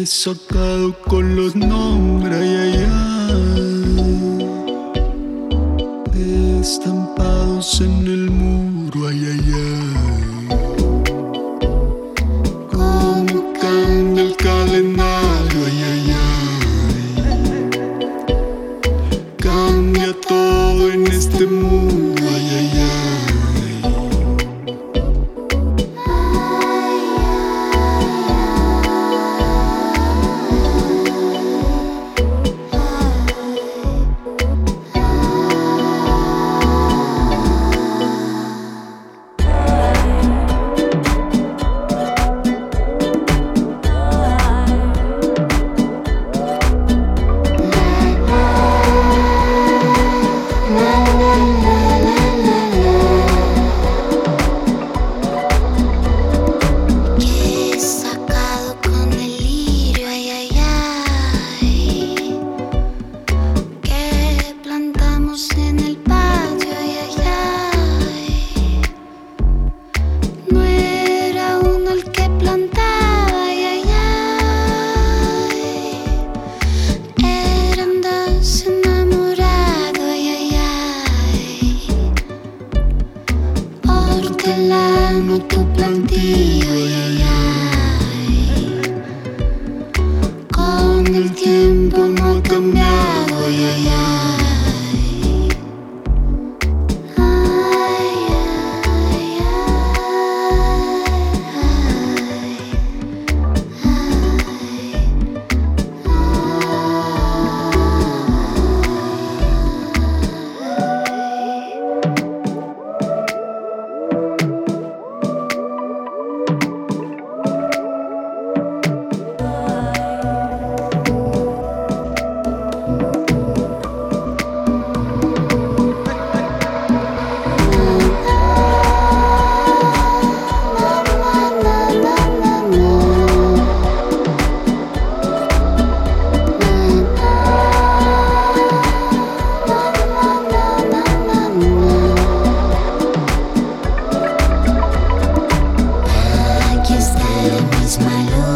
sacado con los nombres, ay, ay, ay, estampados en el muro, ay, ay, ay. Cómo cambia el calendario, ay, ay, ay. Cambia todo en este mundo, ay, ay, ay. Hortelano, tu plantillo, ay, ay, ay. Con el tiempo no ha cambiado, ay, ay, ay. Aquí está la misma luz.